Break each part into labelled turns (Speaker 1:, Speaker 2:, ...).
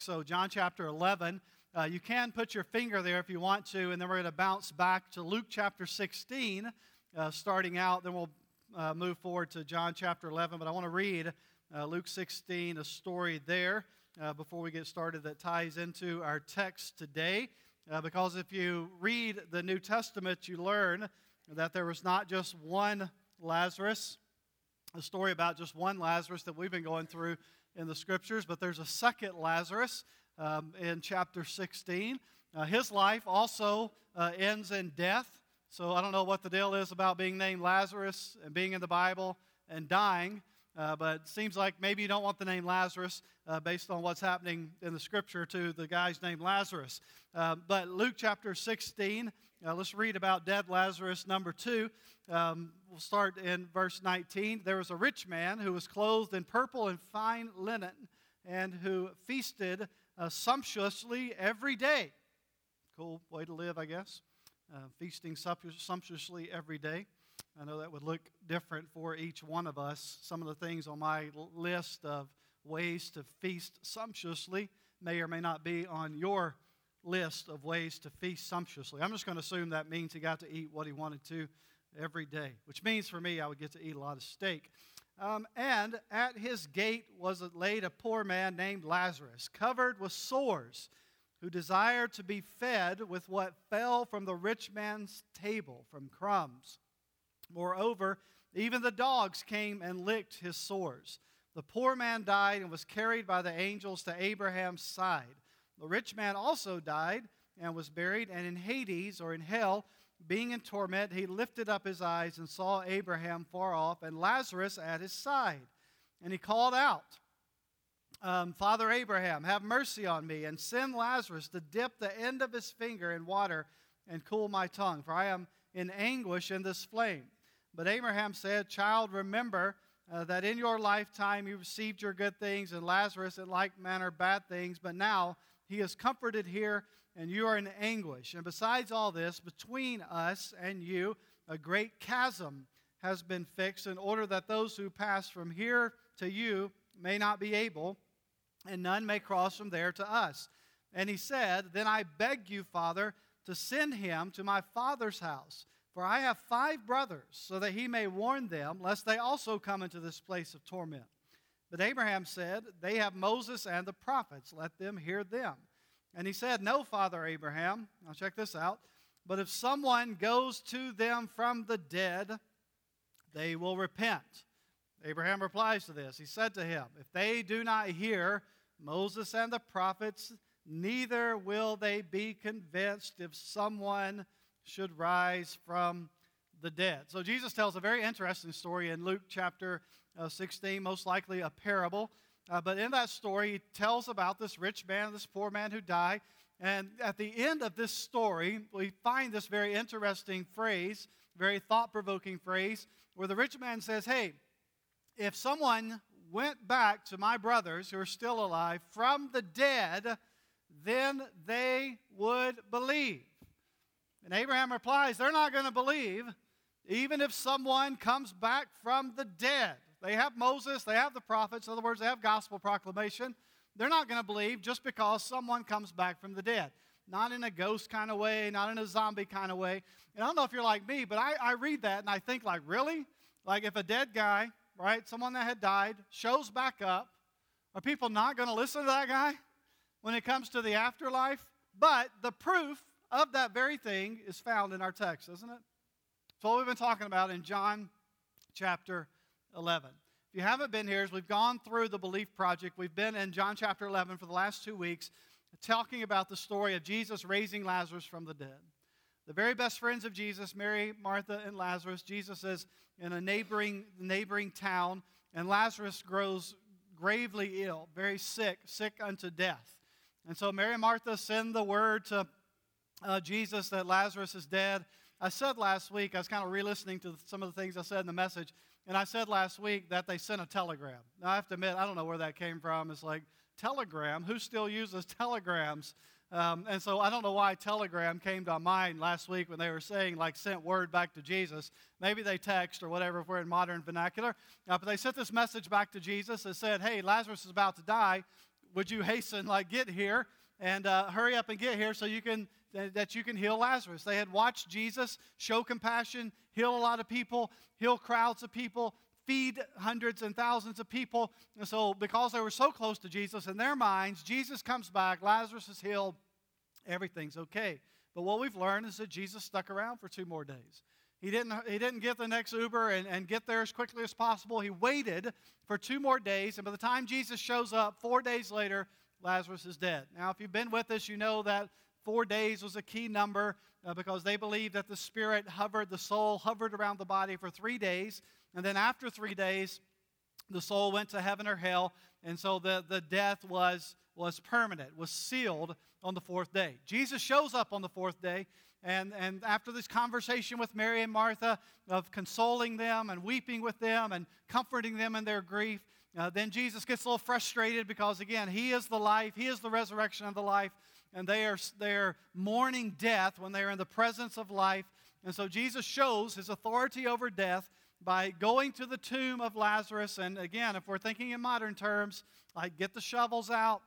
Speaker 1: So John chapter 11, you can put your finger there if you want to, and then we're going to bounce back to Luke chapter 16, starting out. Then we'll move forward to John chapter 11. But I want to read Luke 16, a story there, before we get started that ties into our text today. Because if you read the New Testament, you learn that there was not just one Lazarus, a story about just one Lazarus that we've been going through in the Scriptures, but there's a second Lazarus in chapter 16. His life also ends in death. So I don't know what the deal is about being named Lazarus and being in the Bible and dying, but it seems like maybe you don't want the name Lazarus based on what's happening in the Scripture to the guy's named Lazarus. But Luke chapter 16, let's read about dead Lazarus number 2. We'll start in verse 19. There was a rich man who was clothed in purple and fine linen and who feasted sumptuously every day. Cool way to live, I guess. Feasting sumptuously every day. I know that would look different for each one of us. Some of the things on my list of ways to feast sumptuously may or may not be on your list of ways to feast sumptuously. I'm just going to assume that means he got to eat what he wanted to every day, which means for me I would get to eat a lot of steak. And at his gate was laid a poor man named Lazarus, covered with sores, who desired to be fed with what fell from the rich man's table, from crumbs. Moreover, even the dogs came and licked his sores. The poor man died and was carried by the angels to Abraham's side. The rich man also died and was buried, and in Hades, or in hell, being in torment, he lifted up his eyes and saw Abraham far off and Lazarus at his side. And he called out, Father Abraham, have mercy on me, and send Lazarus to dip the end of his finger in water and cool my tongue, for I am in anguish in this flame. But Abraham said, Child, remember that in your lifetime you received your good things, and Lazarus in like manner bad things, but now he is comforted here, and you are in anguish. And besides all this, between us and you, a great chasm has been fixed, in order that those who pass from here to you may not be able, and none may cross from there to us. And he said, Then I beg you, Father, to send him to my father's house, for I have 5 brothers, so that he may warn them, lest they also come into this place of torment. But Abraham said, They have Moses and the prophets, let them hear them. And he said, No, Father Abraham, now check this out, but if someone goes to them from the dead, they will repent. Abraham replies to this. He said to him, If they do not hear Moses and the prophets, neither will they be convinced if someone should rise from the dead. So Jesus tells a very interesting story in Luke chapter 16, most likely a parable. But in that story, he tells about this rich man, this poor man who died. And at the end of this story, we find this very interesting phrase, very thought-provoking phrase, where the rich man says, Hey, if someone went back to my brothers who are still alive from the dead, then they would believe. And Abraham replies, They're not going to believe, even if someone comes back from the dead. They have Moses, they have the prophets, in other words, they have gospel proclamation. They're not going to believe just because someone comes back from the dead. Not in a ghost kind of way, not in a zombie kind of way. And I don't know if you're like me, but I read that and I think, like, really? Like, if a dead guy, right, someone that had died, shows back up, are people not going to listen to that guy when it comes to the afterlife? But the proof of that very thing is found in our text, isn't it? It's what we've been talking about in John chapter 11. If you haven't been here, as we've gone through the Belief Project, we've been in John chapter 11 for the last 2 weeks, talking about the story of Jesus raising Lazarus from the dead. The very best friends of Jesus, Mary, Martha, and Lazarus. Jesus is in a neighboring town, and Lazarus grows gravely ill, very sick unto death. And so Mary and Martha send the word to Jesus that Lazarus is dead. I said last week, I was kind of re-listening to some of the things I said in the message, and I said last week that they sent a telegram. Now, I have to admit, I don't know where that came from. It's like, telegram? Who still uses telegrams? And so I don't know why telegram came to mind last week when they were saying, like, sent word back to Jesus. Maybe they text or whatever if we're in modern vernacular. But they sent this message back to Jesus that said, hey, Lazarus is about to die. would you hasten, like get here and hurry up and get here so that you can heal Lazarus. They had watched Jesus show compassion, heal a lot of people, heal crowds of people, feed hundreds and thousands of people. And so because they were so close to Jesus, in their minds, Jesus comes back, Lazarus is healed, everything's okay. But what we've learned is that Jesus stuck around for 2 more days. He didn't get the next Uber and get there as quickly as possible. He waited for 2 more days, and by the time Jesus shows up 4 days later, Lazarus is dead. Now, if you've been with us, you know that 4 days was a key number because they believed that the soul hovered around the body for 3 days. And then after 3 days, the soul went to heaven or hell. And so the death was permanent, was sealed on the 4th day. Jesus shows up on the 4th day. And after this conversation with Mary and Martha of consoling them and weeping with them and comforting them in their grief, then Jesus gets a little frustrated because, again, He is the life. He is the resurrection and the life. And they are mourning death when they are in the presence of life. And so Jesus shows His authority over death by going to the tomb of Lazarus. And again, if we're thinking in modern terms, like get the shovels out,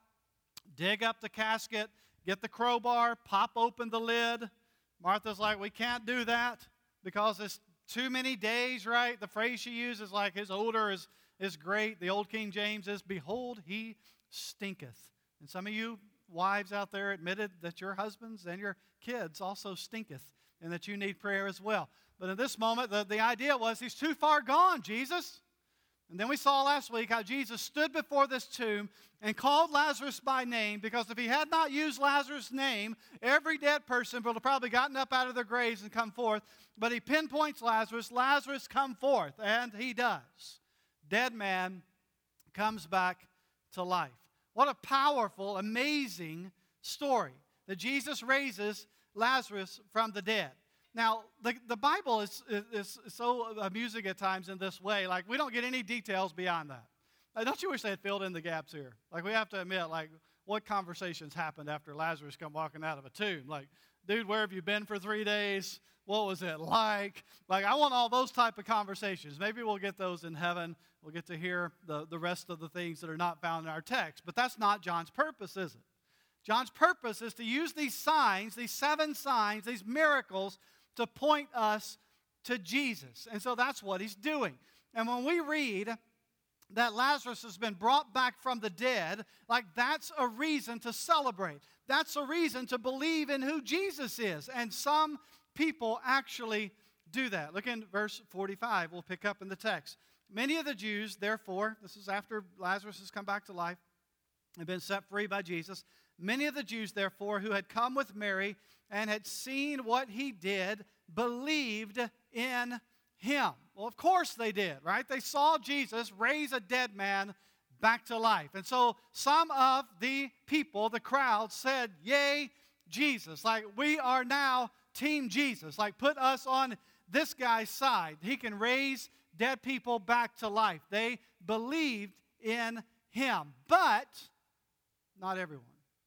Speaker 1: dig up the casket, get the crowbar, pop open the lid. Martha's like, we can't do that because it's too many days, right? The phrase she uses, like, his odor is great. The old King James is, behold, he stinketh. And some of you wives out there admitted that your husbands and your kids also stinketh and that you need prayer as well. But in this moment, the idea was, he's too far gone, Jesus. And then we saw last week how Jesus stood before this tomb and called Lazarus by name, because if he had not used Lazarus' name, every dead person would have probably gotten up out of their graves and come forth. But he pinpoints Lazarus, Lazarus, come forth, and he does. Dead man comes back to life. What a powerful, amazing story that Jesus raises Lazarus from the dead. Now, the Bible is so amusing at times in this way. Like, we don't get any details beyond that. Like, don't you wish they had filled in the gaps here? Like, we have to admit, like, what conversations happened after Lazarus come walking out of a tomb? Like, dude, where have you been for 3 days? What was it like? Like, I want all those type of conversations. Maybe we'll get those in heaven. We'll get to hear the rest of the things that are not found in our text. But that's not John's purpose, is it? John's purpose is to use these signs, these 7 signs, these miracles, to point us to Jesus. And so that's what he's doing. And when we read that Lazarus has been brought back from the dead, like, that's a reason to celebrate. That's a reason to believe in who Jesus is. And some people actually do that. Look in verse 45. We'll pick up in the text. Many of the Jews, therefore, this is after Lazarus has come back to life and been set free by Jesus. Many of the Jews, therefore, who had come with Mary and had seen what he did, believed in him. Well, of course they did, right? They saw Jesus raise a dead man back to life. And so some of the people, the crowd, said, yay, Jesus. Like, we are now Team Jesus. Like, put us on this guy's side. He can raise dead people back to life. They believed in him. But not everyone.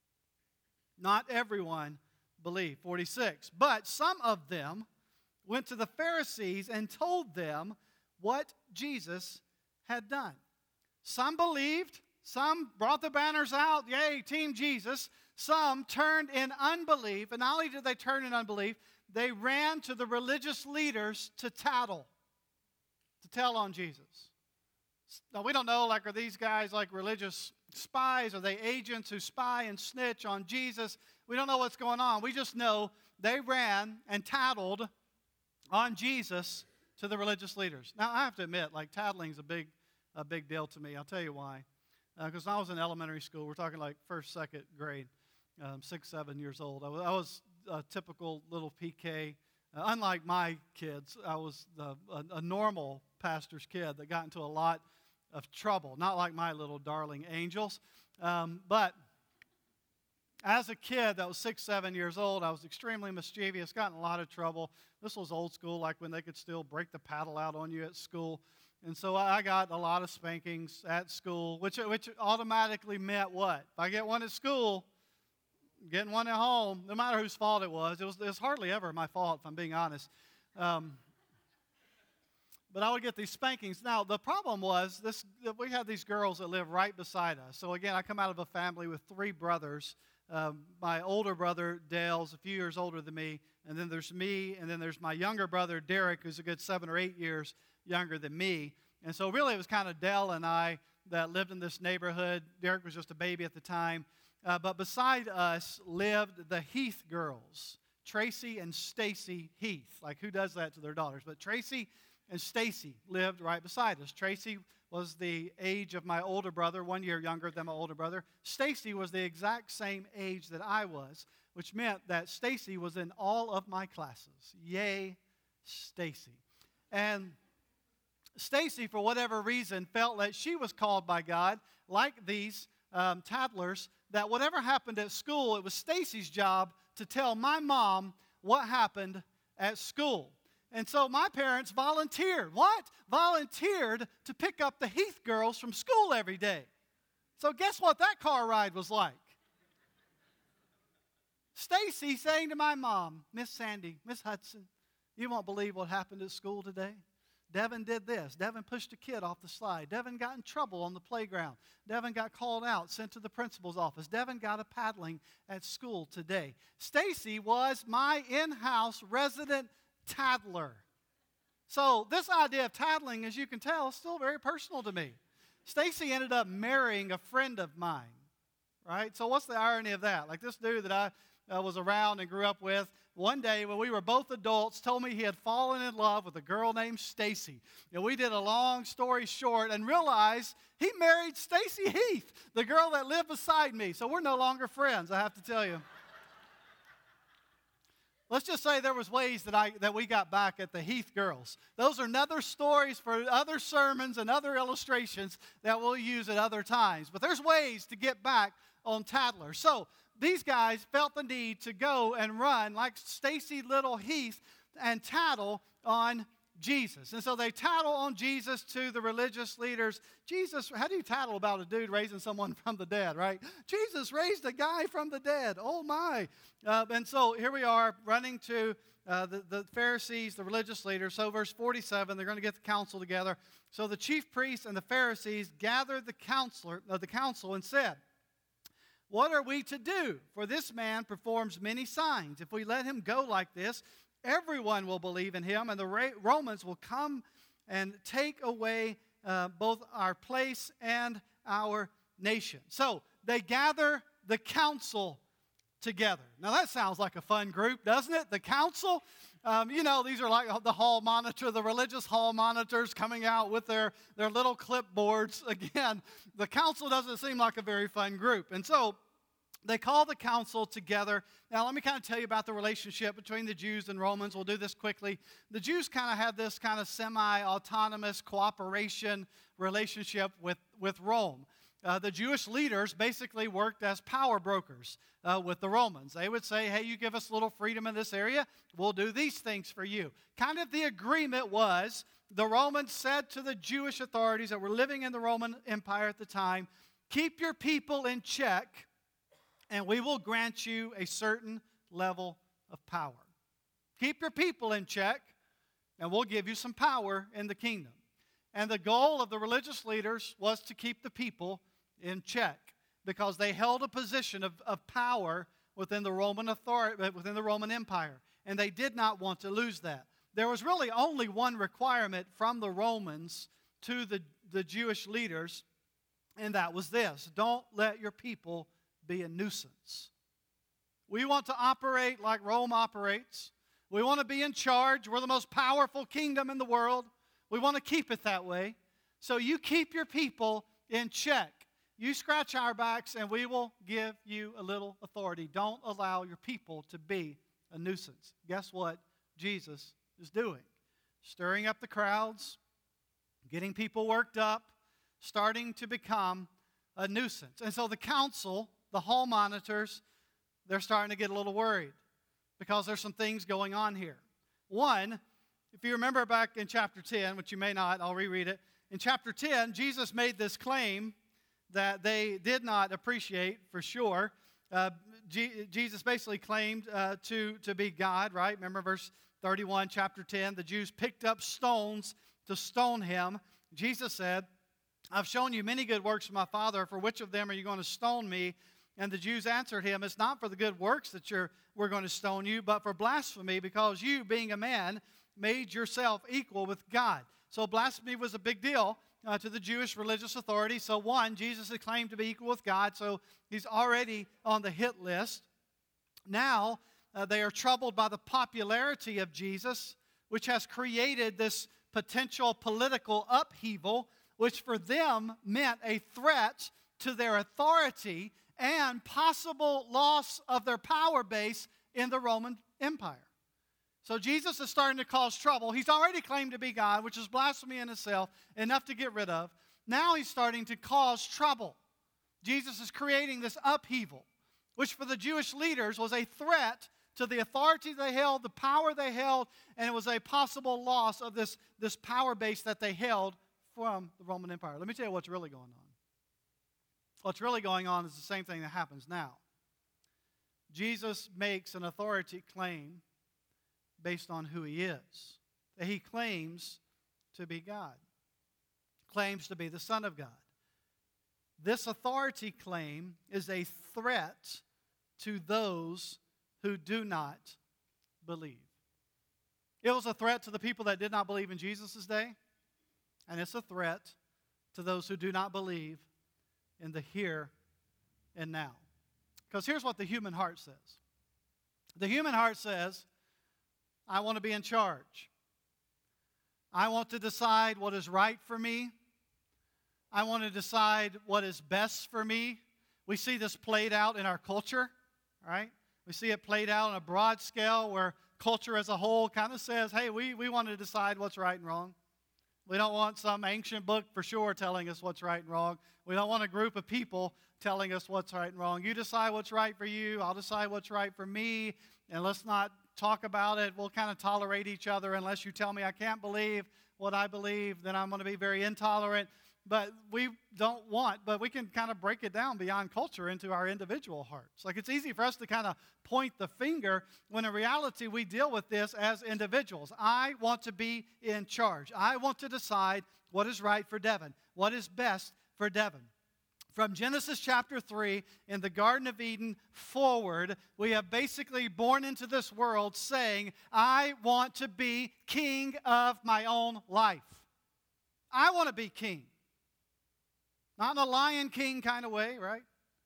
Speaker 1: Not everyone believed. 46. But some of them went to the Pharisees and told them what Jesus had done. Some believed. Some brought the banners out. Yay, Team Jesus. Some turned in unbelief. And not only did they turn in unbelief, they ran to the religious leaders to tattle, to tell on Jesus. Now, we don't know, like, are these guys like religious spies? Are they agents who spy and snitch on Jesus? We don't know what's going on. We just know they ran and tattled on Jesus to the religious leaders. Now, I have to admit, like, tattling is a big deal to me. I'll tell you why. Because when I was in elementary school, we're talking like first, second grade, 6, 7 years old. I was a typical little PK. Unlike my kids, I was a normal pastor's kid that got into a lot of trouble. Not like my little darling angels. But as a kid that was 6, 7 years old, I was extremely mischievous, got in a lot of trouble. This was old school, like when they could still break the paddle out on you at school. And so I got a lot of spankings at school, which automatically meant what? If I get one at school, getting one at home, no matter whose fault it was hardly ever my fault, if I'm being honest. but I would get these spankings. Now, the problem was we had these girls that live right beside us. So, again, I come out of a family with three brothers. My older brother, Dale's a few years older than me, and then there's me, and then there's my younger brother, Derek, who's a good 7 or 8 years younger than me. And so, really, it was kind of Dale and I that lived in this neighborhood. Derek was just a baby at the time. But beside us lived the Heath girls, Tracy and Stacy Heath. Like, who does that to their daughters? But Tracy and Stacy lived right beside us. Tracy was the age of my older brother, 1 year younger than my older brother. Stacy was the exact same age that I was, which meant that Stacy was in all of my classes. Yay, Stacy. And Stacy, for whatever reason, felt that she was called by God, like these tattlers, that whatever happened at school, it was Stacy's job to tell my mom what happened at school. And so my parents volunteered. What? Volunteered to pick up the Heath girls from school every day. So guess what that car ride was like? Stacy saying to my mom, Miss Sandy, Miss Hudson, you won't believe what happened at school today. Devin did this. Devin pushed a kid off the slide. Devin got in trouble on the playground. Devin got called out, sent to the principal's office. Devin got a paddling at school today. Stacy was my in-house resident tattler. So this idea of tattling, as you can tell, is still very personal to me. Stacy ended up marrying a friend of mine, right? So what's the irony of that? Like, this dude that I was around and grew up with, one day when we were both adults, told me he had fallen in love with a girl named Stacy. And we did a long story short and realized he married Stacy Heath, the girl that lived beside me. So we're no longer friends, I have to tell you. Let's just say there was ways that we got back at the Heath girls. Those are other stories for other sermons and other illustrations that we'll use at other times. But there's ways to get back on tattlers. So these guys felt the need to go and run like Stacy Little Heath and tattle on Jesus. And so they tattle on Jesus to the religious leaders. Jesus, how do you tattle about a dude raising someone from the dead, right? Jesus raised a guy from the dead. Oh, my. And so here we are running to the Pharisees, the religious leaders. So verse 47, they're going to get the council together. So the chief priests and the Pharisees gathered the council and said, what are we to do? For this man performs many signs. If we let him go like this, everyone will believe in him, and the Romans will come and take away both our place and our nation. So they gather the council together. Now that sounds like a fun group, doesn't it? The council. These are like the hall monitor, the religious hall monitors coming out with their little clipboards. Again, the council doesn't seem like a very fun group. And so they call the council together. Now, let me kind of tell you about the relationship between the Jews and Romans. We'll do this quickly. The Jews kind of had this kind of semi-autonomous cooperation relationship with Rome. The Jewish leaders basically worked as power brokers with the Romans. They would say, hey, you give us a little freedom in this area, we'll do these things for you. Kind of the agreement was the Romans said to the Jewish authorities that were living in the Roman Empire at the time, keep your people in check, and we will grant you a certain level of power. Keep your people in check, and we'll give you some power in the kingdom. And the goal of the religious leaders was to keep the people in check because they held a position of power within the Roman authority, within the Roman Empire, and they did not want to lose that. There was really only one requirement from the Romans to the Jewish leaders, and that was this: don't let your people be a nuisance. We want to operate like Rome operates. We want to be in charge. We're the most powerful kingdom in the world. We want to keep it that way. So you keep your people in check. You scratch our backs and we will give you a little authority. Don't allow your people to be a nuisance. Guess what Jesus is doing? Stirring up the crowds, getting people worked up, starting to become a nuisance. And so the council, the hall monitors, they're starting to get a little worried because there's some things going on here. One, if you remember back in chapter 10, which you may not, I'll reread it. In chapter 10, Jesus made this claim that they did not appreciate for sure. Jesus basically claimed to be God, right? Remember verse 31, chapter 10, the Jews picked up stones to stone him. Jesus said, I've shown you many good works from my Father. For which of them are you going to stone me? And the Jews answered him, it's not for the good works that we're going to stone you, but for blasphemy, because you, being a man, made yourself equal with God. So blasphemy was a big deal to the Jewish religious authority. So one, Jesus had claimed to be equal with God, so he's already on the hit list. Now, they are troubled by the popularity of Jesus, which has created this potential political upheaval, which for them meant a threat to their authority and possible loss of their power base in the Roman Empire. So Jesus is starting to cause trouble. He's already claimed to be God, which is blasphemy in itself, enough to get rid of. Now he's starting to cause trouble. Jesus is creating this upheaval, which for the Jewish leaders was a threat to the authority they held, the power they held, and it was a possible loss of this power base that they held from the Roman Empire. Let me tell you what's really going on. What's really going on is the same thing that happens now. Jesus makes an authority claim based on who he is. He claims to be God, claims to be the Son of God. This authority claim is a threat to those who do not believe. It was a threat to the people that did not believe in Jesus' day, and it's a threat to those who do not believe in the here and now. Because here's what the human heart says. The human heart says, I want to be in charge. I want to decide what is right for me. I want to decide what is best for me. We see this played out in our culture, right? We see it played out on a broad scale where culture as a whole kind of says, hey, we want to decide what's right and wrong. We don't want some ancient book for sure telling us what's right and wrong. We don't want a group of people telling us what's right and wrong. You decide what's right for you. I'll decide what's right for me. And let's not talk about it. We'll kind of tolerate each other unless you tell me I can't believe what I believe. Then I'm going to be very intolerant. But we don't want, but we can kind of break it down beyond culture into our individual hearts. Like it's easy for us to kind of point the finger when in reality we deal with this as individuals. I want to be in charge. I want to decide what is right for Devin, what is best for Devin. From Genesis chapter 3 in the Garden of Eden forward, we have basically born into this world saying, I want to be king of my own life. I want to be king. Not in a Lion King kind of way, right?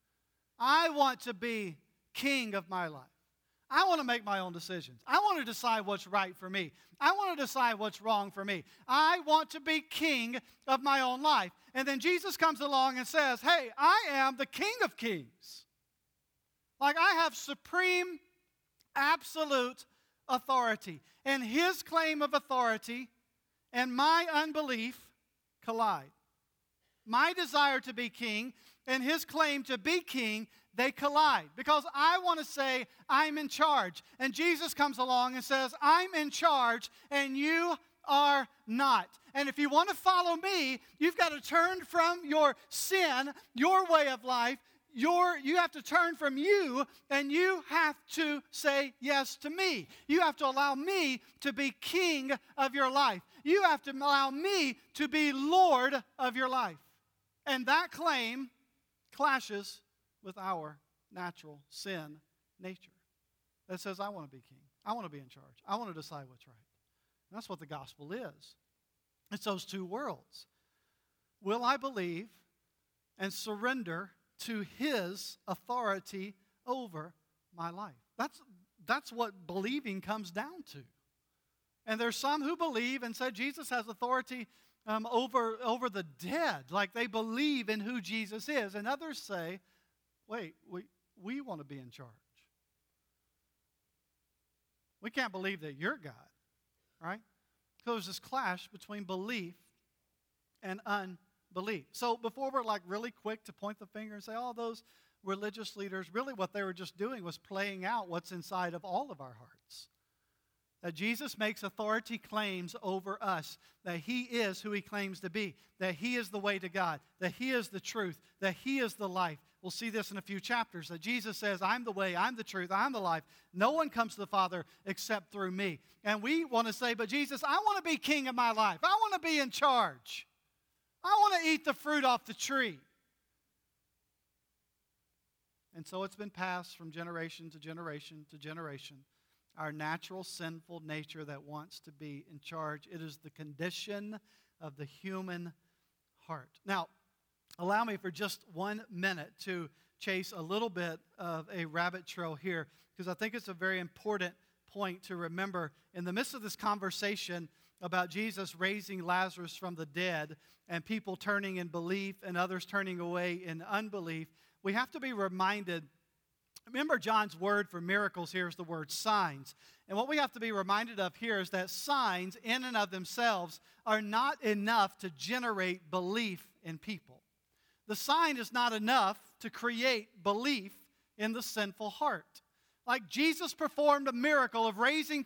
Speaker 1: I want to be king of my life. I want to make my own decisions. I want to decide what's right for me. I want to decide what's wrong for me. I want to be king of my own life. And then Jesus comes along and says, hey, I am the King of Kings. Like I have supreme, absolute authority. And his claim of authority and my unbelief collide. My desire to be king and his claim to be king, they collide. Because I want to say, I'm in charge. And Jesus comes along and says, I'm in charge and you are not. And if you want to follow me, you've got to turn from your sin, your way of life. You have to turn from you and you have to say yes to me. You have to allow me to be king of your life. You have to allow me to be Lord of your life. And that claim clashes with our natural sin nature that says, I want to be king. I want to be in charge. I want to decide what's right. And that's what the gospel is. It's those two worlds. Will I believe and surrender to his authority over my life? That's what believing comes down to. And there's some who believe and say Jesus has authority over the dead, like they believe in who Jesus is. And others say, wait, we want to be in charge. We can't believe that you're God, right? So there's this clash between belief and unbelief. So before we're like really quick to point the finger and say, oh, those religious leaders, really what they were just doing was playing out what's inside of all of our hearts. That Jesus makes authority claims over us, that He is who He claims to be, that He is the way to God, that He is the truth, that He is the life. We'll see this in a few chapters, that Jesus says, I'm the way, I'm the truth, I'm the life. No one comes to the Father except through me. And we want to say, but Jesus, I want to be king of my life. I want to be in charge. I want to eat the fruit off the tree. And so it's been passed from generation to generation to generation. Our natural sinful nature that wants to be in charge. It is the condition of the human heart. Now, allow me for just 1 minute to chase a little bit of a rabbit trail here, because I think it's a very important point to remember. In the midst of this conversation about Jesus raising Lazarus from the dead and people turning in belief and others turning away in unbelief, we have to be reminded. Remember, John's word for miracles here is the word signs. And what we have to be reminded of here is that signs in and of themselves are not enough to generate belief in people. The sign is not enough to create belief in the sinful heart. Like Jesus performed a miracle of raising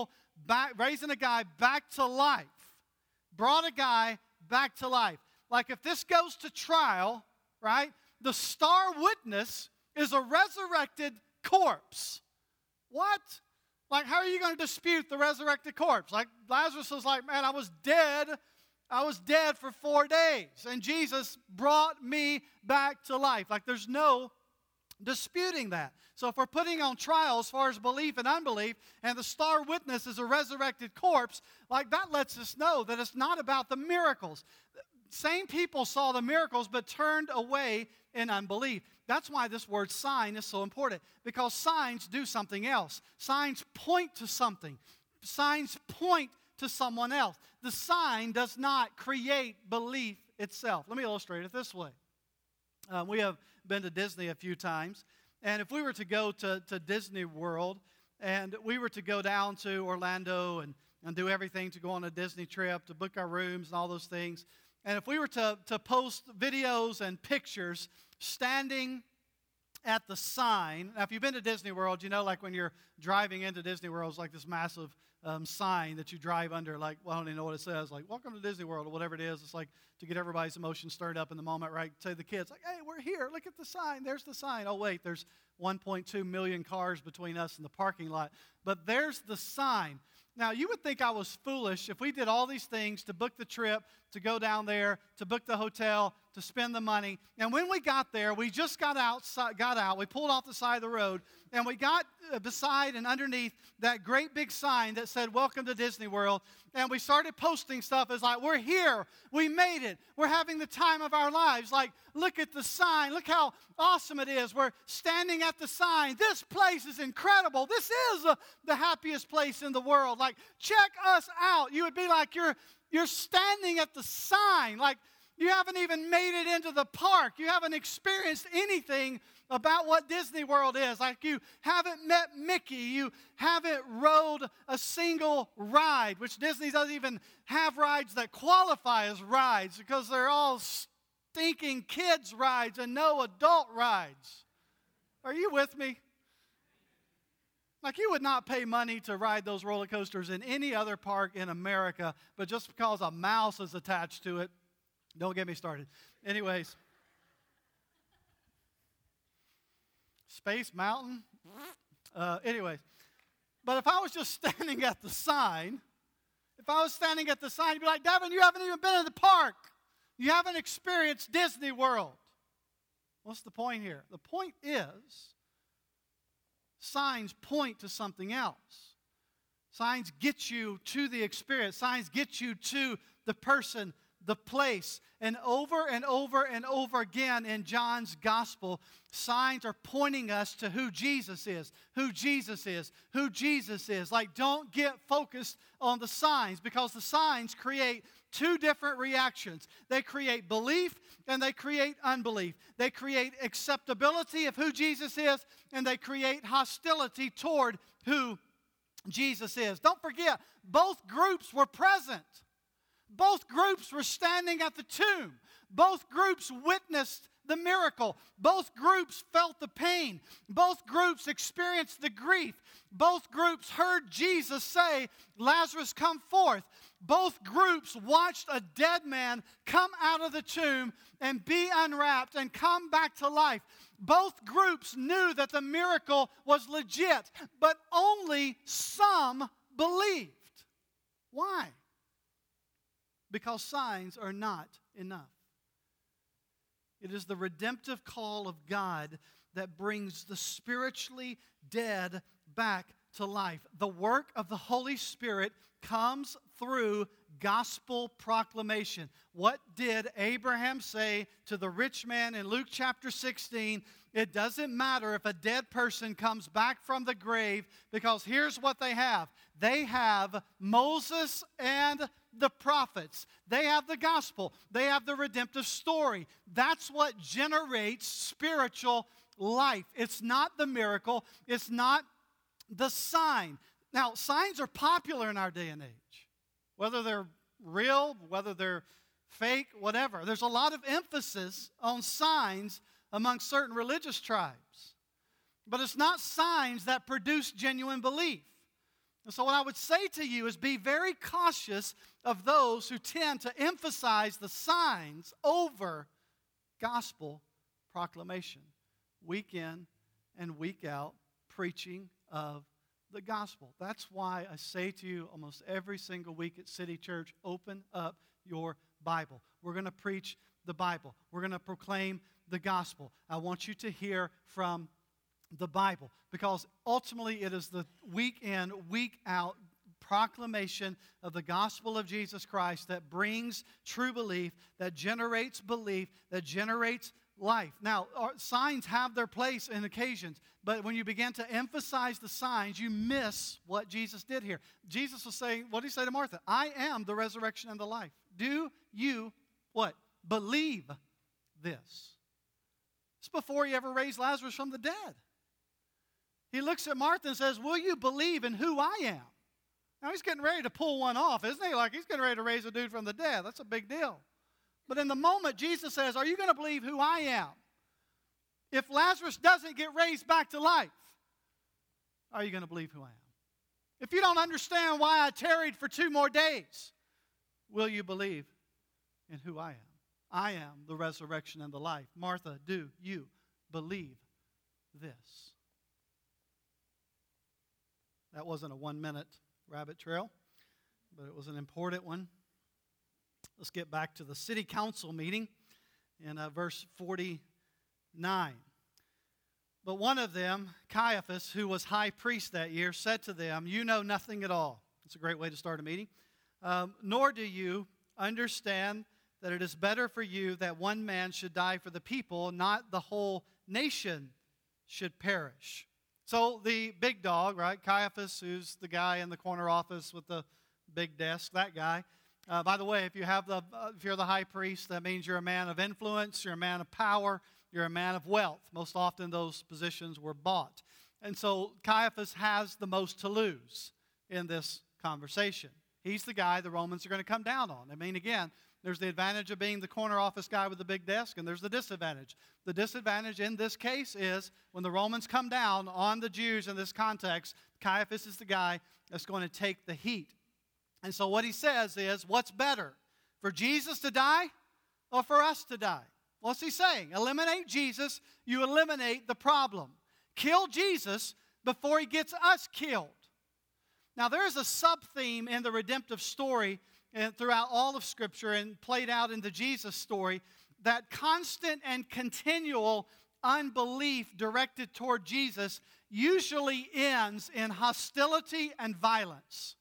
Speaker 1: a guy back to life, brought a guy back to life. Like if this goes to trial, right, the star witness is a resurrected corpse. What? Like, how are you going to dispute the resurrected corpse? Like, Lazarus was like, man, I was dead. I was dead for 4 days. And Jesus brought me back to life. Like, there's no disputing that. So if we're putting on trial as far as belief and unbelief, and the star witness is a resurrected corpse, like that lets us know that it's not about the miracles. Same people saw the miracles but turned away in unbelief. That's why this word sign is so important, because signs do something else. Signs point to something. Signs point to someone else. The sign does not create belief itself. Let me illustrate it this way. We have been to Disney a few times, and if we were to go to Disney World and we were to go down to Orlando and do everything to go on a Disney trip, to book our rooms and all those things, and if we were to post videos and pictures standing at the sign. Now, if you've been to Disney World, you know, like when you're driving into Disney World, it's like this massive sign that you drive under, like, well, I don't even know what it says, like, welcome to Disney World, or whatever it is. It's like to get everybody's emotions stirred up in the moment, right? Say the kids, like, hey, we're here. Look at the sign. There's the sign. Oh, wait, there's 1.2 million cars between us and the parking lot. But there's the sign. Now, you would think I was foolish if we did all these things to book the trip, to go down there, to book the hotel, to spend the money. And when we got there, we just got out, we pulled off the side of the road, and we got beside and underneath that great big sign that said, welcome to Disney World. And we started posting stuff as like, we're here, we made it, we're having the time of our lives. Like, look at the sign, look how awesome it is. We're standing at the sign. This place is incredible. This is the happiest place in the world. Like, check us out. You would be like, you're standing at the sign. Like, you haven't even made it into the park. You haven't experienced anything about what Disney World is. Like, you haven't met Mickey. You haven't rode a single ride, which Disney doesn't even have rides that qualify as rides because they're all stinking kids' rides and no adult rides. Are you with me? Like, you would not pay money to ride those roller coasters in any other park in America, but just because a mouse is attached to it, don't get me started. Anyways, Space Mountain. Anyways, but if I was just standing at the sign, you'd be like, Devin, you haven't even been in the park. You haven't experienced Disney World. What's the point here? The point is, signs point to something else. Signs get you to the experience. Signs get you to the person, the place. And over and over and over again in John's gospel, signs are pointing us to who Jesus is, who Jesus is, who Jesus is. Like, don't get focused on the signs, because the signs create two different reactions. They create belief and they create unbelief. They create acceptability of who Jesus is, and they create hostility toward who Jesus is. Don't forget, both groups were present. Both groups were standing at the tomb. Both groups witnessed the miracle. Both groups felt the pain. Both groups experienced the grief. Both groups heard Jesus say, Lazarus, come forth. Both groups watched a dead man come out of the tomb and be unwrapped and come back to life. Both groups knew that the miracle was legit, but only some believed. Why? Because signs are not enough. It is the redemptive call of God that brings the spiritually dead back to life. The work of the Holy Spirit comes through gospel proclamation. What did Abraham say to the rich man in Luke chapter 16? It doesn't matter if a dead person comes back from the grave, because here's what they have. They have Moses and the prophets. They have the gospel. They have the redemptive story. That's what generates spiritual life. It's not the miracle. It's not the sign. Now, signs are popular in our day and age. Whether they're real, whether they're fake, whatever. There's a lot of emphasis on signs among certain religious tribes. But it's not signs that produce genuine belief. And so what I would say to you is be very cautious of those who tend to emphasize the signs over gospel proclamation. Week in and week out, preaching of the gospel. That's why I say to you almost every single week at City Church, open up your Bible. We're going to preach the Bible. We're going to proclaim the gospel. I want you to hear from the Bible, because ultimately it is the week in, week out proclamation of the gospel of Jesus Christ that brings true belief, that generates belief, that generates life. Now, signs have their place in occasions, but when you begin to emphasize the signs, you miss what Jesus did here. Jesus was saying, what did he say to Martha? I am the resurrection and the life. Do you, what? Believe this. It's before he ever raised Lazarus from the dead. He looks at Martha and says, will you believe in who I am? Now, he's getting ready to pull one off, isn't he? Like he's getting ready to raise a dude from the dead. That's a big deal. But in the moment, Jesus says, are you going to believe who I am? If Lazarus doesn't get raised back to life, are you going to believe who I am? If you don't understand why I tarried for 2 more days, will you believe in who I am? I am the resurrection and the life. Martha, do you believe this? That wasn't a 1-minute rabbit trail, but it was an important one. Let's get back to the city council meeting in verse 49. But one of them, Caiaphas, who was high priest that year, said to them, you know nothing at all. That's a great way to start a meeting. Nor do you understand that it is better for you that one man should die for the people, not the whole nation should perish. So the big dog, right, Caiaphas, who's the guy in the corner office with the big desk, that guy. By the way, if you're the high priest, that means you're a man of influence, you're a man of power, you're a man of wealth. Most often those positions were bought. And so Caiaphas has the most to lose in this conversation. He's the guy the Romans are going to come down on. I mean, again, there's the advantage of being the corner office guy with the big desk, and there's the disadvantage. The disadvantage in this case is when the Romans come down on the Jews in this context, Caiaphas is the guy that's going to take the heat. And so what he says is, what's better, for Jesus to die or for us to die? What's he saying? Eliminate Jesus, you eliminate the problem. Kill Jesus before he gets us killed. Now, there is a sub-theme in the redemptive story and throughout all of Scripture and played out in the Jesus story, that constant and continual unbelief directed toward Jesus usually ends in hostility and violence.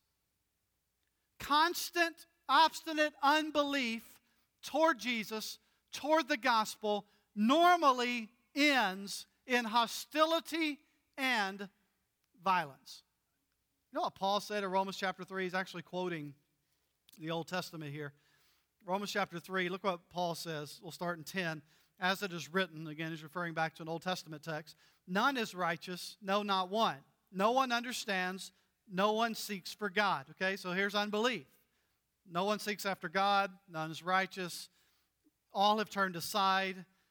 Speaker 1: Constant, obstinate unbelief toward Jesus, toward the gospel, normally ends in hostility and violence. You know what Paul said in Romans chapter 3? He's actually quoting the Old Testament here. Romans chapter 3, look what Paul says. We'll start in 10. As it is written, again, he's referring back to an Old Testament text. None is righteous, no, not one. No one understands, no one seeks for God. Okay, so here's unbelief. No one seeks after God, none is righteous. All have turned aside.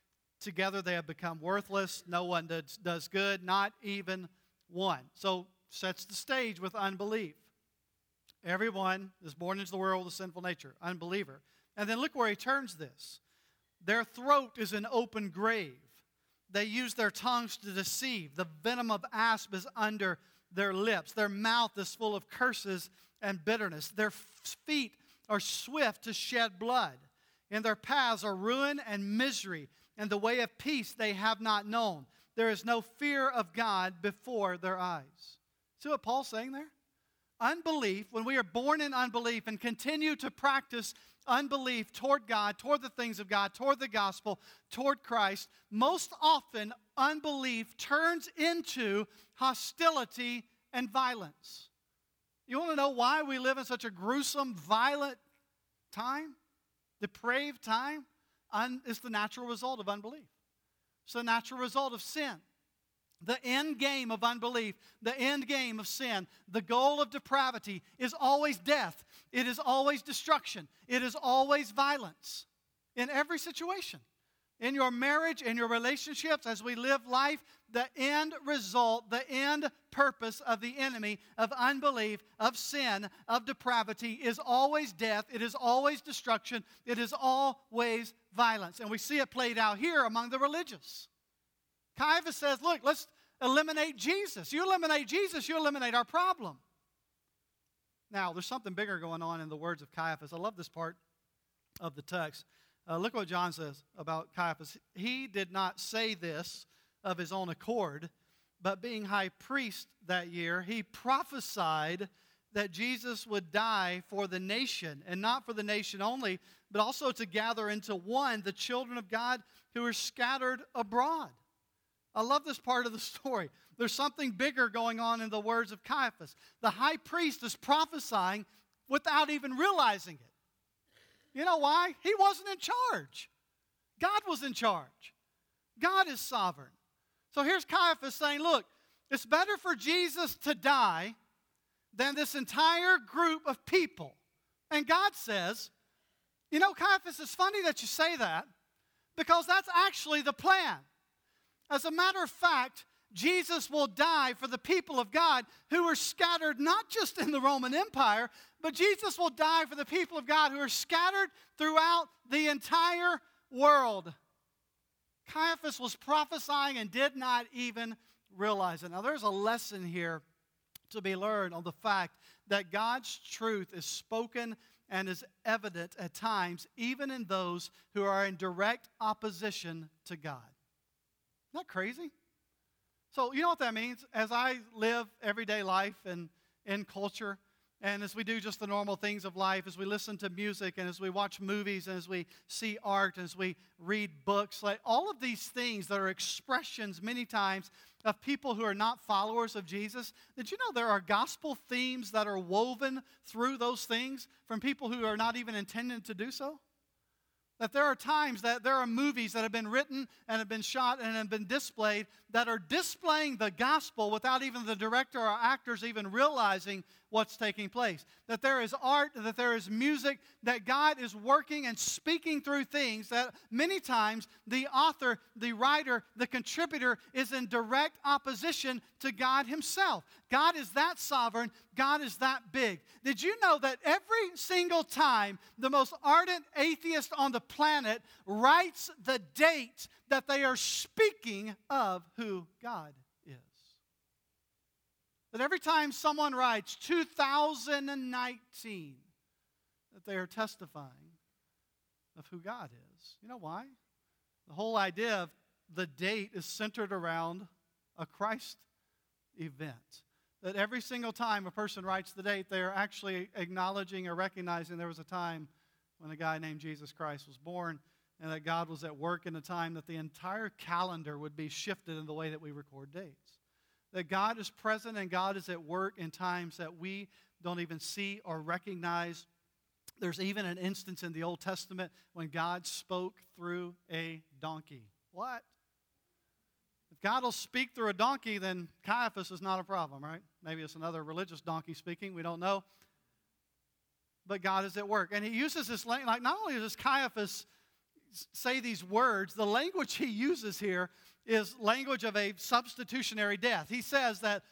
Speaker 1: Together they have become worthless. No one does good, not even one. So sets the stage with unbelief. Everyone is born into the world with a sinful nature, unbeliever. And then look where he turns this. Their throat is an open grave. They use their tongues to deceive. The venom of asp is under their lips. Their mouth is full of curses and bitterness. Their feet are swift to shed blood. In their paths are ruin and misery, and the way of peace they have not known. There is no fear of God before their eyes. See what Paul's saying there? Unbelief, when we are born in unbelief and continue to practice unbelief toward God, toward the things of God, toward the gospel, toward Christ, most often unbelief turns into hostility and violence. You want to know why we live in such a gruesome, violent time? Depraved time? It's the natural result of unbelief. It's the natural result of sin. The end game of unbelief, the end game of sin, the goal of depravity is always death. It is always destruction. It is always violence in every situation. In your marriage, in your relationships, as we live life, the end result, the end purpose of the enemy, of unbelief, of sin, of depravity is always death. It is always destruction. It is always violence. And we see it played out here among the religious. Caiaphas says, look, let's eliminate Jesus. You eliminate Jesus, you eliminate our problem. Now, there's something bigger going on in the words of Caiaphas. I love this part of the text. Look what John says about Caiaphas. He did not say this of his own accord, but being high priest that year, he prophesied that Jesus would die for the nation, and not for the nation only, but also to gather into one the children of God who are scattered abroad. I love this part of the story. There's something bigger going on in the words of Caiaphas. The high priest is prophesying without even realizing it. You know why? He wasn't in charge. God was in charge. God is sovereign. So here's Caiaphas saying, look, it's better for Jesus to die than this entire group of people. And God says, you know, Caiaphas, it's funny that you say that, because that's actually the plan. As a matter of fact, Jesus will die for the people of God who are scattered not just in the Roman Empire, but Jesus will die for the people of God who are scattered throughout the entire world. Caiaphas was prophesying and did not even realize it. Now, there's a lesson here to be learned on the fact that God's truth is spoken and is evident at times, even in those who are in direct opposition to God. Isn't that crazy? So you know what that means? As I live everyday life and in culture, and as we do just the normal things of life, as we listen to music, and as we watch movies, and as we see art, and as we read books, like all of these things that are expressions many times of people who are not followers of Jesus, did you know there are gospel themes that are woven through those things from people who are not even intended to do so? That there are times that there are movies that have been written and have been shot and have been displayed that are displaying the gospel without even the director or actors even realizing what's taking place. That there is art, that there is music, that God is working and speaking through things that many times the author, the writer, the contributor is in direct opposition to God himself. God is that sovereign. God is that big. Did you know that every single time the most ardent atheist on the planet writes the date that they are speaking of who God is? That every time someone writes 2019, that they are testifying of who God is. You know why? The whole idea of the date is centered around a Christ event. That every single time a person writes the date, they are actually acknowledging or recognizing there was a time when a guy named Jesus Christ was born, and that God was at work in a time that the entire calendar would be shifted in the way that we record dates. That God is present and God is at work in times that we don't even see or recognize. There's even an instance in the Old Testament when God spoke through a donkey. What? If God will speak through a donkey, then Caiaphas is not a problem, right? Maybe it's another religious donkey speaking. We don't know. But God is at work. And he uses this language, like not only does Caiaphas say these words, the language he uses here is language of a substitutionary death. He says that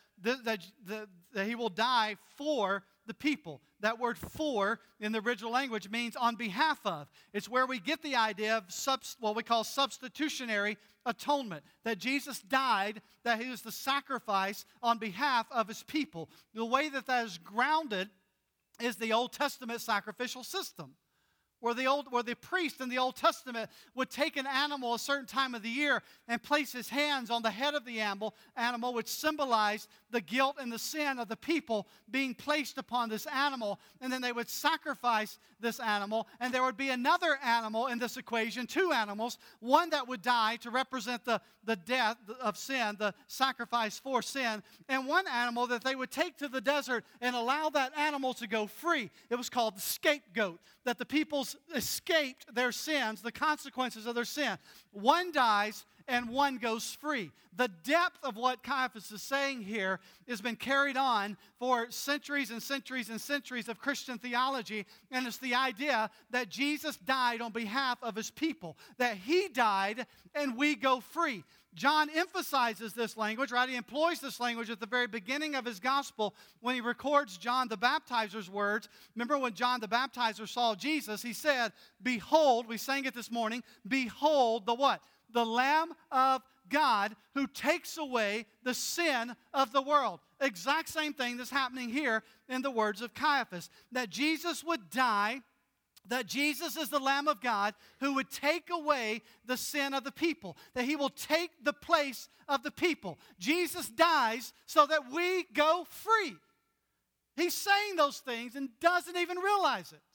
Speaker 1: he will die for the people. That word "for" in the original language means on behalf of. It's where we get the idea of what we call substitutionary atonement. That Jesus died, that he was the sacrifice on behalf of his people. The way that is grounded is the Old Testament sacrificial system, where the priest in the Old Testament would take an animal a certain time of the year and place his hands on the head of the animal, which symbolized the guilt and the sin of the people being placed upon this animal. And then they would sacrifice this animal, and there would be another animal in this equation, two animals, one that would die to represent the death of sin, the sacrifice for sin, and one animal that they would take to the desert and allow that animal to go free. It was called the scapegoat, that the people's escaped their sins, the consequences of their sin. One dies and one goes free. The depth of what Caiaphas is saying here has been carried on for centuries and centuries and centuries of Christian theology, and it's the idea that Jesus died on behalf of his people, that he died and we go free. John emphasizes this language, right? He employs this language at the very beginning of his gospel when he records John the Baptizer's words. Remember when John the Baptizer saw Jesus, he said, "Behold," we sang it this morning, "behold the what? The Lamb of God who takes away the sin of the world." Exact same thing that's happening here in the words of Caiaphas, that Jesus would die, that Jesus is the Lamb of God who would take away the sin of the people, that he will take the place of the people. Jesus dies so that we go free. He's saying those things and doesn't even realize it.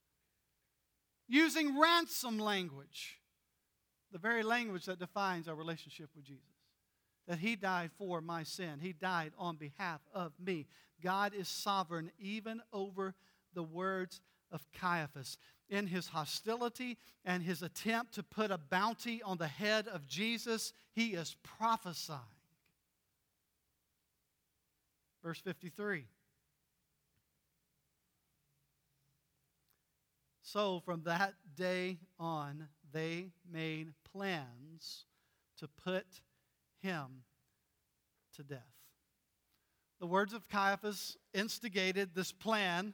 Speaker 1: Using ransom language, the very language that defines our relationship with Jesus. That he died for my sin. He died on behalf of me. God is sovereign even over the words of Caiaphas. In his hostility and his attempt to put a bounty on the head of Jesus, he is prophesying. Verse 53. So from that day on, they made plans to put him to death. The words of Caiaphas instigated this plan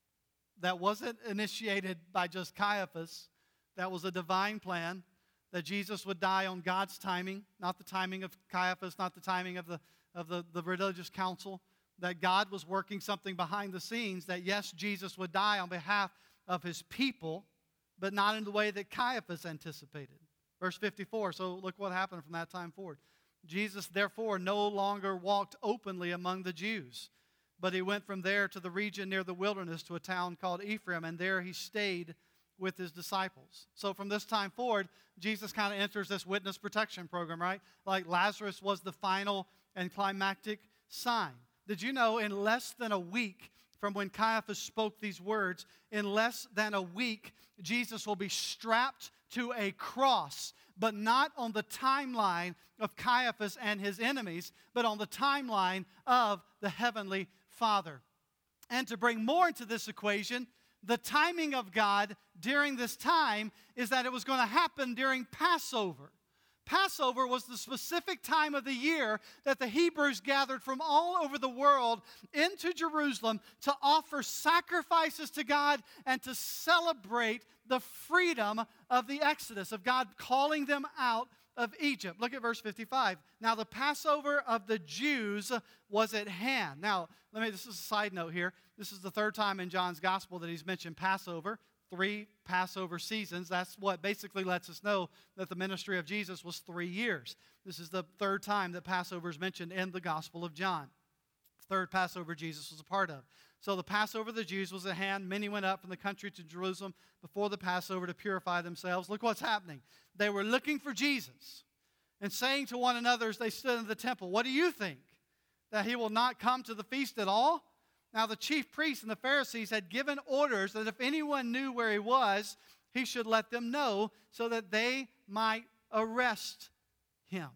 Speaker 1: that wasn't initiated by just Caiaphas. That was a divine plan, that Jesus would die on God's timing, not the timing of Caiaphas, not the timing of the religious council, that God was working something behind the scenes, that yes, Jesus would die on behalf of his people, but not in the way that Caiaphas anticipated. Verse 54, so look what happened from that time forward. Jesus, therefore, no longer walked openly among the Jews, but he went from there to the region near the wilderness to a town called Ephraim, and there he stayed with his disciples. So from this time forward, Jesus kind of enters this witness protection program, right? Like Lazarus was the final and climactic sign. Did you know in less than a week from when Caiaphas spoke these words, in less than a week, Jesus will be strapped to a cross, but not on the timeline of Caiaphas and his enemies, but on the timeline of the Heavenly Father. And to bring more into this equation, the timing of God during this time is that it was going to happen during Passover. Passover was the specific time of the year that the Hebrews gathered from all over the world into Jerusalem to offer sacrifices to God and to celebrate the freedom of the Exodus, of God calling them out of Egypt. Look at verse 55. Now the Passover of the Jews was at hand. Now, this is a side note here. This is the third time in John's gospel that he's mentioned Passover. 3 Passover seasons. That's what basically lets us know that the ministry of Jesus was 3 years. This is the third time that Passover is mentioned in the Gospel of John. Third Passover Jesus was a part of. So the Passover of the Jews was at hand. Many went up from the country to Jerusalem before the Passover to purify themselves. Look what's happening. They were looking for Jesus and saying to one another as they stood in the temple, "What do you think? That he will not come to the feast at all?" Now the chief priests and the Pharisees had given orders that if anyone knew where he was, he should let them know so that they might arrest him.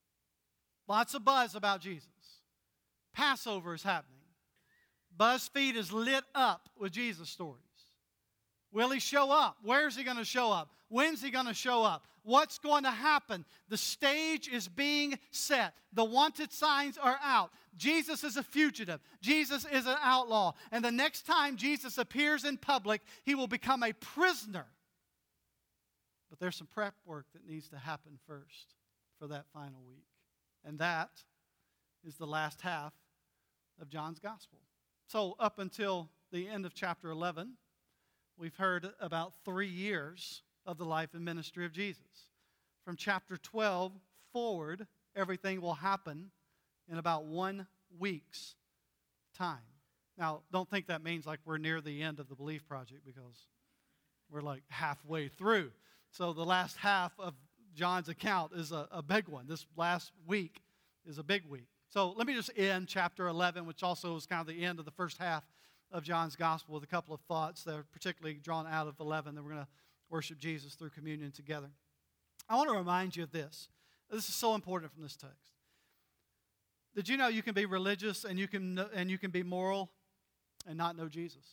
Speaker 1: Lots of buzz about Jesus. Passover is happening. BuzzFeed is lit up with Jesus stories. Will he show up? Where's he going to show up? When's he going to show up? What's going to happen? The stage is being set. The wanted signs are out. Jesus is a fugitive. Jesus is an outlaw. And the next time Jesus appears in public, he will become a prisoner. But there's some prep work that needs to happen first for that final week. And that is the last half of John's gospel. So up until the end of chapter 11, we've heard about 3 years of the life and ministry of Jesus. From chapter 12 forward, everything will happen in about 1 week's time. Now, don't think that means like we're near the end of the Belief Project, because we're like halfway through. So the last half of John's account is a big one. This last week is a big week. So let me just end chapter 11, which also is kind of the end of the first half of John's gospel, with a couple of thoughts that are particularly drawn out of 11. Then we're going to worship Jesus through communion together. I want to remind you of this. This is so important from this text. Did you know you can be religious and you can be moral and not know Jesus?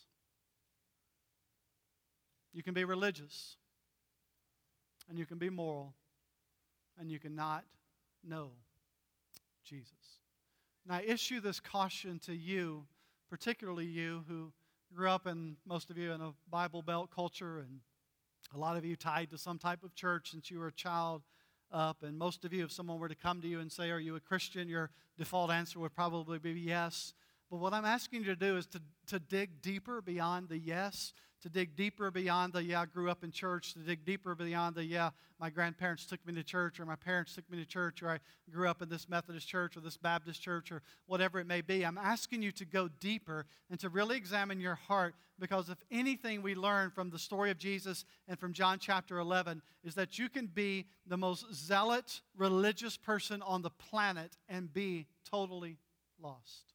Speaker 1: You can be religious and you can be moral and you cannot know Jesus. And I issue this caution to you, particularly you who grew up, and most of you, in a Bible Belt culture, and a lot of you tied to some type of church since you were a child up. And most of you, if someone were to come to you and say, "Are you a Christian?" your default answer would probably be yes. But what I'm asking you to do is to dig deeper beyond the yes, to dig deeper beyond the, "Yeah, I grew up in church," to dig deeper beyond the, "Yeah, my grandparents took me to church," or "my parents took me to church," or "I grew up in this Methodist church," or this Baptist church," or whatever it may be. I'm asking you to go deeper and to really examine your heart, because if anything we learn from the story of Jesus and from John chapter 11 is that you can be the most zealot religious person on the planet and be totally lost.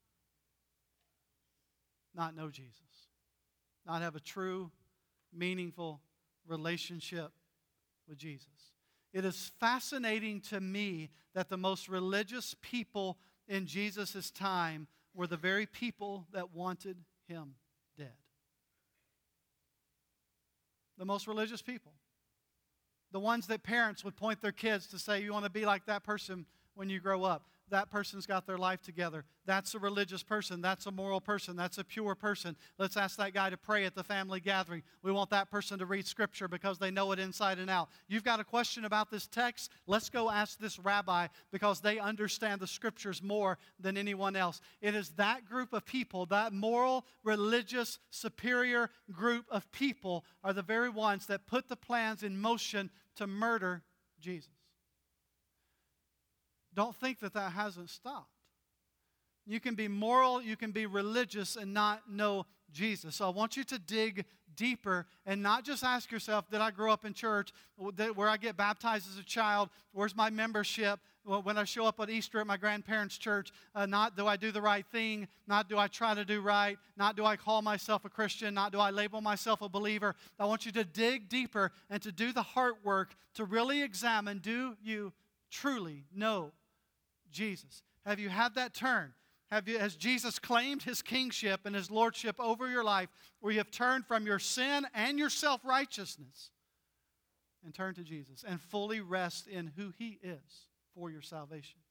Speaker 1: Not know Jesus. Not have a true, meaningful relationship with Jesus. It is fascinating to me that the most religious people in Jesus' time were the very people that wanted him dead. The most religious people. The ones that parents would point their kids to say, "You want to be like that person when you grow up. That person's got their life together. That's a religious person. That's a moral person. That's a pure person. Let's ask that guy to pray at the family gathering. We want that person to read Scripture because they know it inside and out. You've got a question about this text? Let's go ask this rabbi, because they understand the Scriptures more than anyone else." It is that group of people, that moral, religious, superior group of people, are the very ones that put the plans in motion to murder Jesus. Don't think that hasn't stopped. You can be moral, you can be religious and not know Jesus. So I want you to dig deeper and not just ask yourself, "Did I grow up in church? Where I get baptized as a child? Where's my membership? When I show up at Easter at my grandparents' church?" Not do I do the right thing, not do I try to do right, not do I call myself a Christian, not do I label myself a believer. I want you to dig deeper and to do the heart work to really examine, do you truly know Jesus? Have you had that turn? Has Jesus claimed his kingship and his lordship over your life, where you have turned from your sin and your self-righteousness and turned to Jesus and fully rest in who he is for your salvation?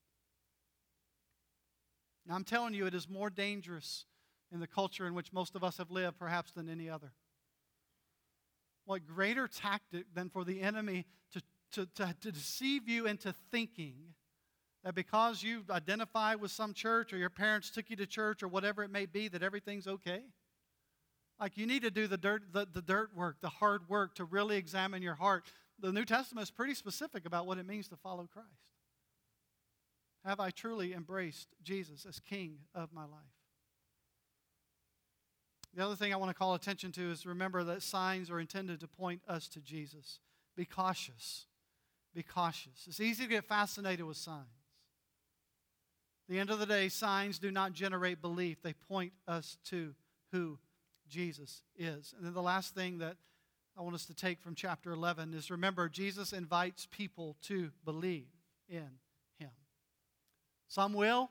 Speaker 1: Now, I'm telling you, it is more dangerous in the culture in which most of us have lived, perhaps, than any other. What greater tactic than for the enemy to deceive you into thinking that because you identify with some church, or your parents took you to church, or whatever it may be, that everything's okay? Like, you need to do the dirt work, the hard work, to really examine your heart. The New Testament is pretty specific about what it means to follow Christ. Have I truly embraced Jesus as King of my life? The other thing I want to call attention to is, remember that signs are intended to point us to Jesus. Be cautious. Be cautious. It's easy to get fascinated with signs. At the end of the day, signs do not generate belief. They point us to who Jesus is. And then the last thing that I want us to take from chapter 11 is, remember, Jesus invites people to believe in him. Some will,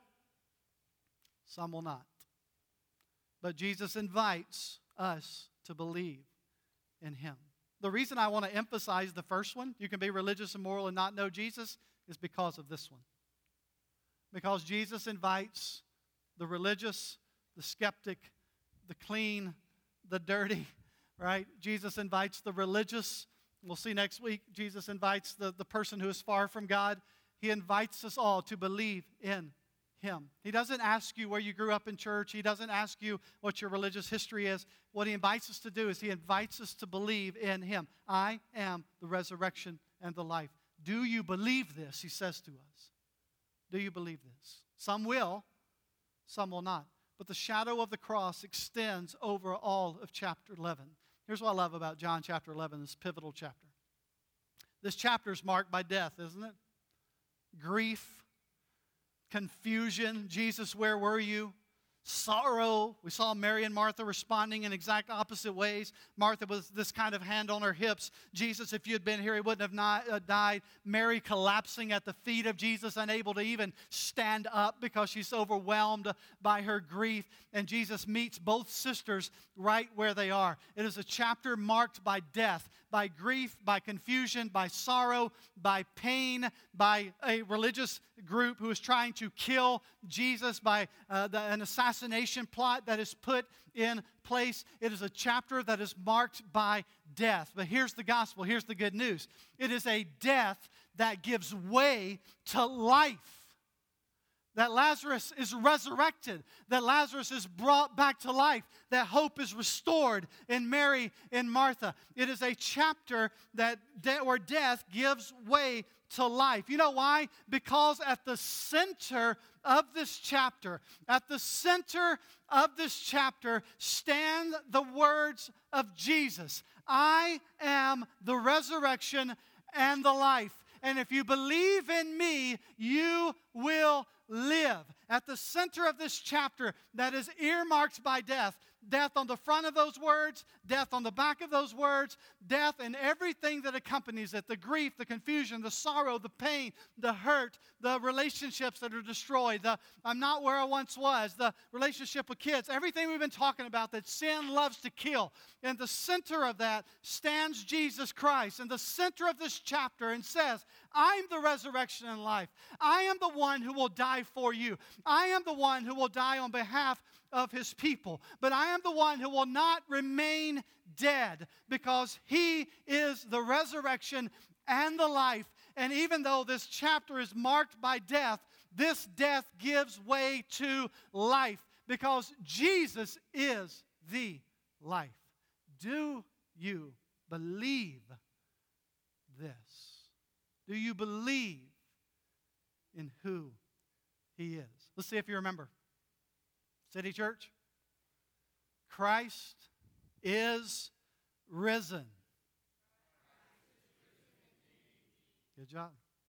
Speaker 1: some will not. But Jesus invites us to believe in Him. The reason I want to emphasize the first one, you can be religious and moral and not know Jesus, is because of this one. Because Jesus invites the religious, the skeptic, the clean, the dirty, right? Jesus invites the religious. We'll see next week. Jesus invites the person who is far from God. He invites us all to believe in Him. He doesn't ask you where you grew up in church. He doesn't ask you what your religious history is. What He invites us to do is He invites us to believe in Him. I am the resurrection and the life. Do you believe this? He says to us. Do you believe this? Some will, some will not. But the shadow of the cross extends over all of chapter 11. Here's what I love about John chapter 11, this pivotal chapter. This chapter is marked by death, isn't it? Grief, confusion. Jesus, where were you? Sorrow. We saw Mary and Martha responding in exact opposite ways. Martha was this kind of hand on her hips. Jesus, if you had been here, he wouldn't have died. Mary collapsing at the feet of Jesus, unable to even stand up because she's overwhelmed by her grief. And Jesus meets both sisters right where they are. It is a chapter marked by death, by grief, by confusion, by sorrow, by pain, by a religious group who is trying to kill Jesus, by an assassination plot that is put in place. It is a chapter that is marked by death. But here's the gospel. Here's the good news. It is a death that gives way to life. That Lazarus is resurrected, that Lazarus is brought back to life, that hope is restored in Mary and Martha. It is a chapter where death gives way to life. You know why? Because at the center of this chapter, stand the words of Jesus. I am the resurrection and the life. And if you believe in me, you will live. At the center of this chapter that is earmarked by death, death on the front of those words, death on the back of those words, death and everything that accompanies it, the grief, the confusion, the sorrow, the pain, the hurt, the relationships that are destroyed, the I'm not where I once was, the relationship with kids, everything we've been talking about that sin loves to kill. In the center of that stands Jesus Christ in the center of this chapter and says, I'm the resurrection and life. I am the one who will die for you. I am the one who will die on behalf of His people. But I am the one who will not remain dead because He is the resurrection and the life. And even though this chapter is marked by death, this death gives way to life because Jesus is the life. Do you believe this? Do you believe in who He is? Let's see if you remember. City Church, Christ is risen. Good job.